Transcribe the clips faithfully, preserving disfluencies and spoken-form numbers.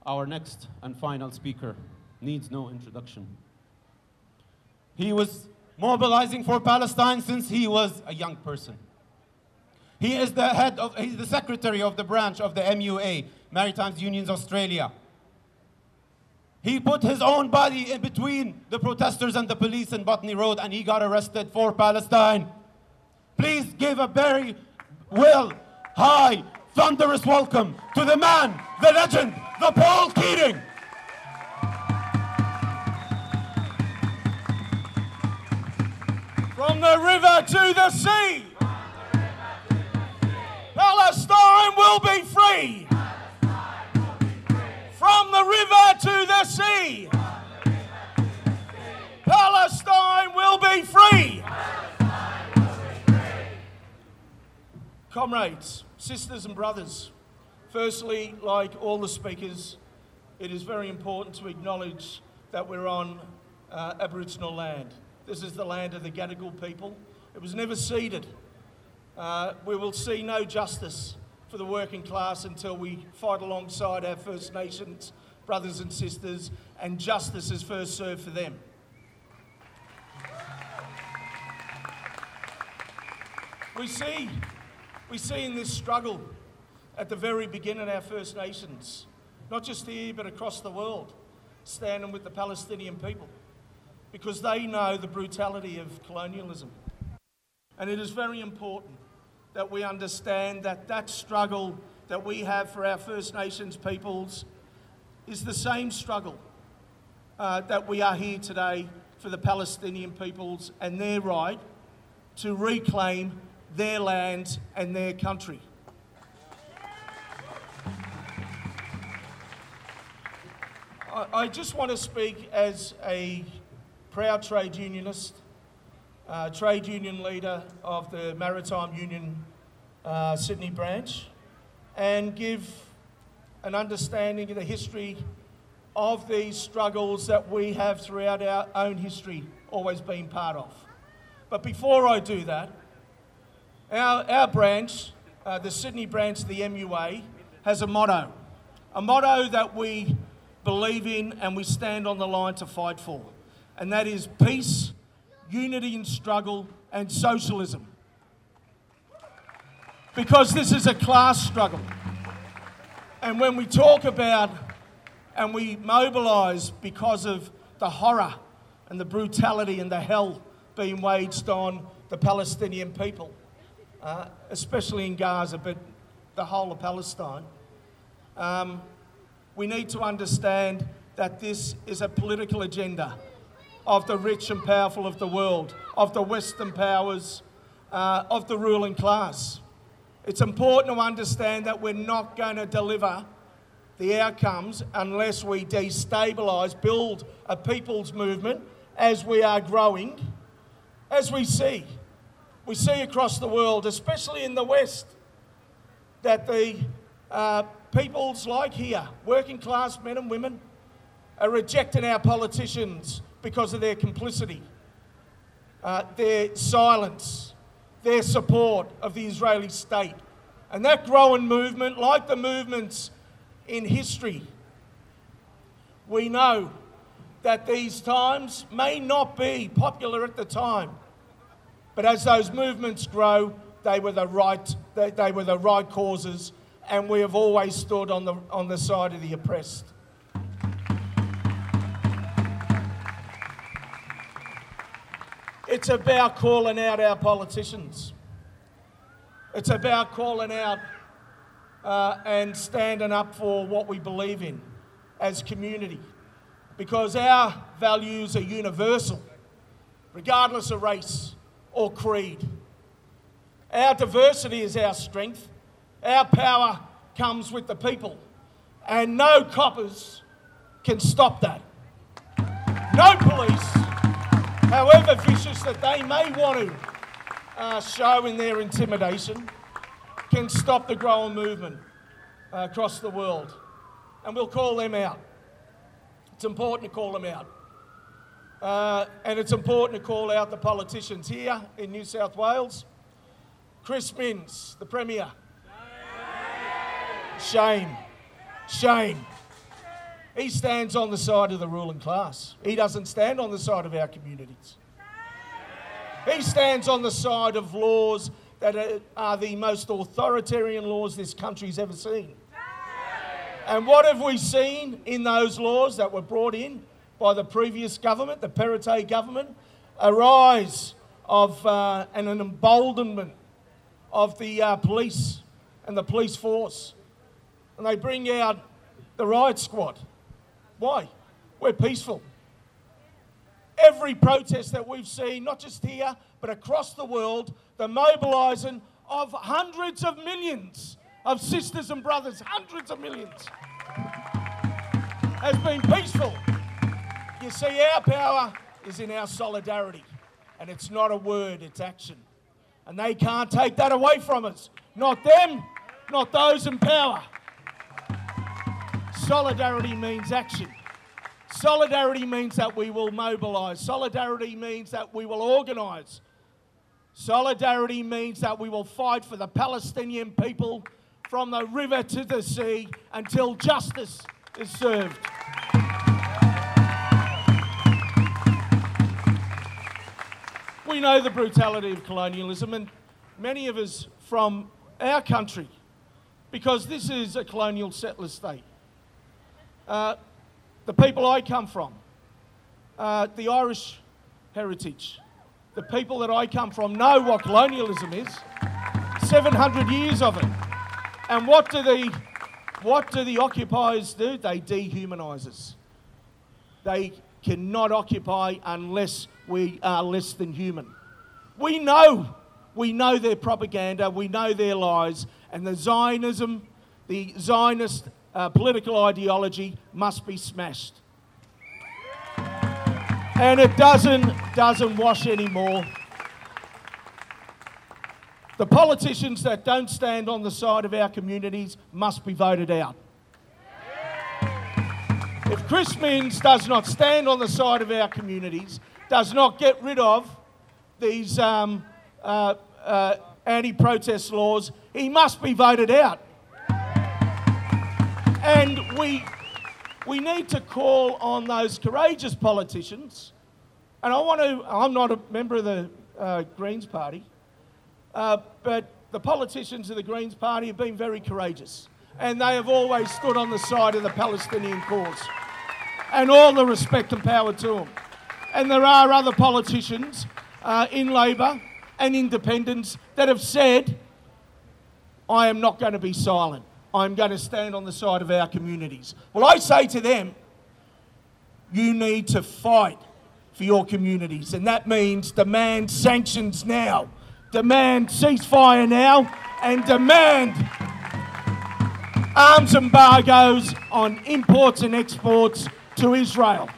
Our next and final speaker needs no introduction. He was mobilizing for Palestine since he was a young person. He is the head of, he's the secretary of the branch of the M U A, Maritime Unions Australia. He put his own body in between the protesters and the police in Botany Road, and he got arrested for Palestine. Please give a very well, high, thunderous welcome to the man, the legend, the Paul Keating. From the river to the sea, Palestine will be free. From the river to the sea, Palestine will be free. Comrades, sisters and brothers, firstly, like all the speakers, it is very important to acknowledge that we're on uh, Aboriginal land. This is the land of the Gadigal people. It was never ceded. Uh, we will see no justice for the working class until we fight alongside our First Nations brothers and sisters, and justice is first served for them. We see, we see in this struggle at the very beginning our First Nations, not just here but across the world, standing with the Palestinian people, because they know the brutality of colonialism. And it is very important that we understand that that struggle that we have for our First Nations peoples is the same struggle uh, that we are here today for the Palestinian peoples and their right to reclaim their land and their country. I, I just want to speak as a proud trade unionist, Uh, trade union leader of the Maritime Union uh, Sydney branch, and give an understanding of the history of these struggles that we have throughout our own history always been part of. But before I do that, our, our branch, uh, the Sydney branch of the M U A, has a motto, a motto that we believe in and we stand on the line to fight for, and that is peace, unity in struggle, and socialism. Because this is a class struggle. And when we talk about and we mobilise because of the horror and the brutality and the hell being waged on the Palestinian people, uh, especially in Gaza, but the whole of Palestine, um, we need to understand that this is a political agenda of the rich and powerful of the world, of the Western powers, uh, of the ruling class. It's important to understand that we're not going to deliver the outcomes unless we destabilise, build a people's movement as we are growing, as we see. We see across the world, especially in the West, that the uh, peoples like here, working class men and women, are rejecting our politicians because of their complicity, uh, their silence, their support of the Israeli state. And that growing movement, like the movements in history, we know that these times may not be popular at the time, but as those movements grow, they were the right, they, they were the right causes, and we have always stood on the, on the side of the oppressed. It's about calling out our politicians. It's about calling out uh, and standing up for what we believe in as community. Because our values are universal, regardless of race or creed. Our diversity is our strength. Our power comes with the people. And no coppers can stop that. No police, however vicious that they may want to uh, show in their intimidation, can stop the growing movement uh, across the world. And we'll call them out. It's important to call them out. Uh, and it's important to call out the politicians here in New South Wales. Chris Minns, the Premier. Shame. Shame. He stands on the side of the ruling class. He doesn't stand on the side of our communities. He stands on the side of laws that are, are the most authoritarian laws this country's ever seen. And what have we seen in those laws that were brought in by the previous government, the Perrottet government? A rise of uh, and an emboldenment of the uh, police and the police force. And they bring out the riot squad. Why? We're peaceful. Every protest that we've seen, not just here, but across the world, the mobilising of hundreds of millions of sisters and brothers, hundreds of millions, has been peaceful. You see, our power is in our solidarity, and it's not a word, it's action. And they can't take that away from us. Not them, not those in power. Solidarity means action. Solidarity means that we will mobilise. Solidarity means that we will organise. Solidarity means that we will fight for the Palestinian people from the river to the sea until justice is served. We know the brutality of colonialism, and many of us from our country, because this is a colonial settler state. Uh, the people I come from, uh, the Irish heritage, the people that I come from know what colonialism is. seven hundred years of it. And what do the, what do the occupiers do? They dehumanise us. They cannot occupy unless we are less than human. We know, we know their propaganda, we know their lies, and the Zionism, the Zionist uh, political ideology must be smashed. And it doesn't, doesn't wash anymore. The politicians that don't stand on the side of our communities must be voted out. If Chris Minns does not stand on the side of our communities, does not get rid of these um, uh, uh, anti-protest laws, he must be voted out. And we, we need to call on those courageous politicians. And I want to, I'm not a member of the uh, Greens Party, uh, but the politicians of the Greens Party have been very courageous. And they have always stood on the side of the Palestinian cause. And all the respect and power to them. And there are other politicians uh, in Labor and independents that have said, I am not going to be silent. I'm going to stand on the side of our communities. Well, I say to them, you need to fight for your communities. And that means demand sanctions now. Demand ceasefire now. And demand arms embargoes on imports and exports to Israel.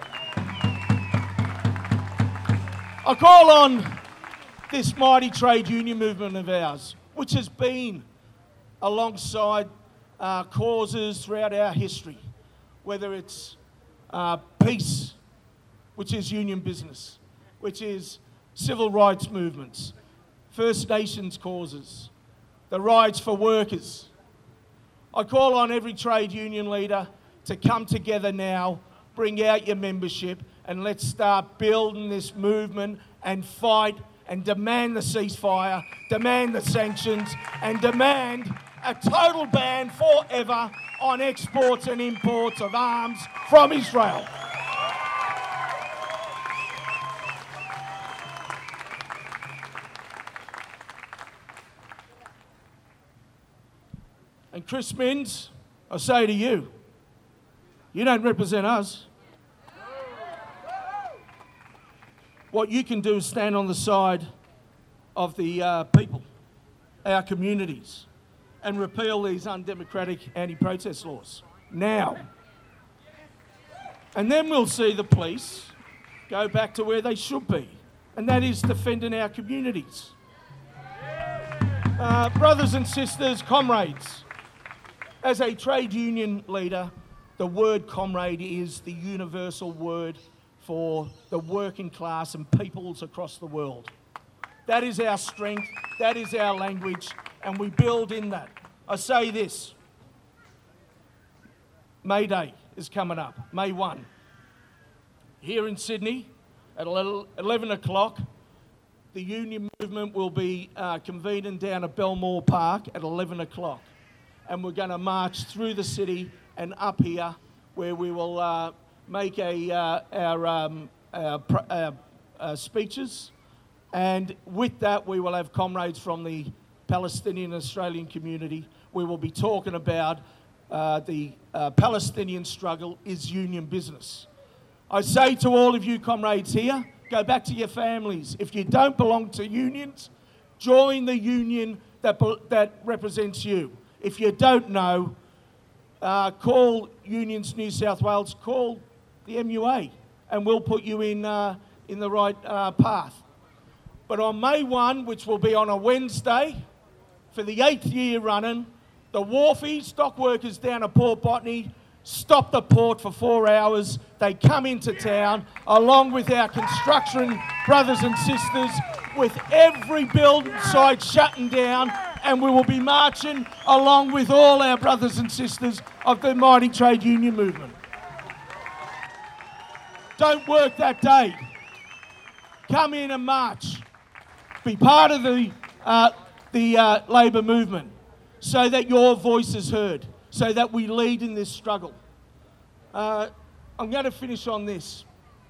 I call on this mighty trade union movement of ours, which has been alongside uh, causes throughout our history, whether it's uh, peace, which is union business, which is civil rights movements, First Nations causes, the rights for workers. I call on every trade union leader to come together now, bring out your membership, and let's start building this movement and fight and demand the ceasefire, demand the sanctions, and demand a total ban forever on exports and imports of arms from Israel. And Chris Minns, I say to you, you don't represent us. What you can do is stand on the side of the uh, people, our communities, and repeal these undemocratic anti-protest laws now. And then we'll see the police go back to where they should be, and that is defending our communities. Uh, brothers and sisters, comrades, as a trade union leader, the word comrade is the universal word for the working class and peoples across the world. That is our strength, that is our language, and we build in that. I say this, May Day is coming up, May first. Here in Sydney at eleven o'clock, the union movement will be uh, convening down at Belmore Park at eleven o'clock. And we're going to march through the city and up here where we will uh, make a, uh, our, um, our, our, our speeches. And with that, we will have comrades from the Palestinian Australian community. We will be talking about uh, the uh, Palestinian struggle is union business. I say to all of you comrades here, go back to your families. If you don't belong to unions, join the union that, that represents you. If you don't know, uh, call Unions New South Wales, call the M U A, and we'll put you in, uh, in the right uh, path. But on May first, which will be on a Wednesday, for the eighth year running, the wharfies, dock workers down at Port Botany, stop the port for four hours. They come into town, along with our construction brothers and sisters, with every building site shutting down, and we will be marching along with all our brothers and sisters of the mighty trade union movement. Don't work that day. Come in and march. Be part of the, uh, the uh, labour movement so that your voice is heard, so that we lead in this struggle. Uh, I'm going to finish on this.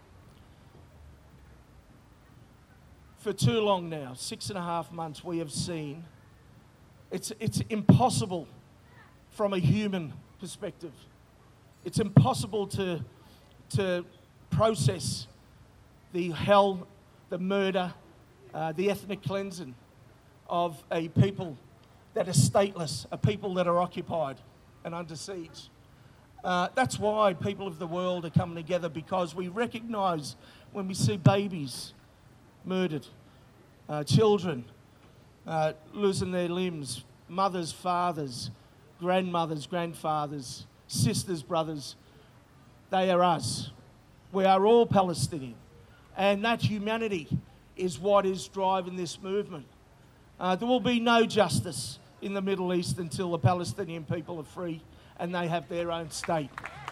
For too long now, six and a half months, we have seen it's, it's impossible from a human perspective. It's impossible to, to process the hell, the murder, uh, the ethnic cleansing of a people that are stateless, a people that are occupied and under siege. Uh, that's why people of the world are coming together, because we recognise when we see babies murdered, uh, children uh, losing their limbs, mothers, fathers, grandmothers, grandfathers, sisters, brothers, they are us. We are all Palestinian. And that humanity is what is driving this movement. Uh, there will be no justice in the Middle East until the Palestinian people are free and they have their own state.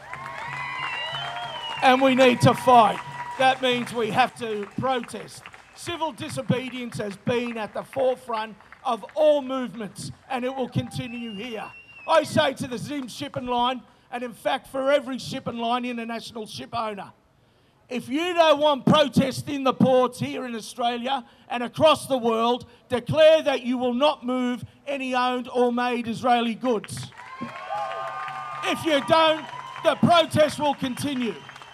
And we need to fight. That means we have to protest. Civil disobedience has been at the forefront of all movements, and it will continue here. I say to the Zim shipping line, and in fact for every shipping line, international ship owner, if you don't want protest in the ports here in Australia and across the world, declare that you will not move any owned or made Israeli goods. If you don't, the protest will continue.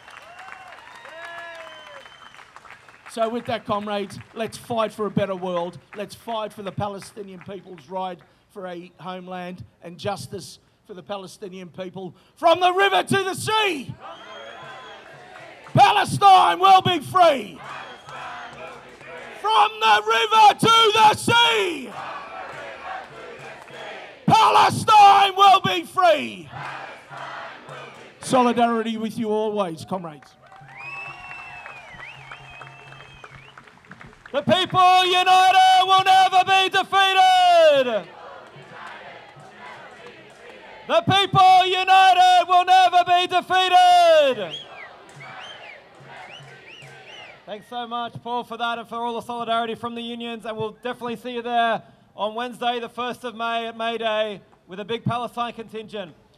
So with that, comrades, let's fight for a better world. Let's fight for the Palestinian people's right for a homeland and justice for the Palestinian people. From the river to the sea, Palestine will be free. From the river to the sea, Palestine will be free. Solidarity with you always, comrades. The people united will never be defeated. The people united will never be defeated. Thanks so much, Paul, for that and for all the solidarity from the unions. And we'll definitely see you there on Wednesday, the first of May at May Day with a big Palestine contingent.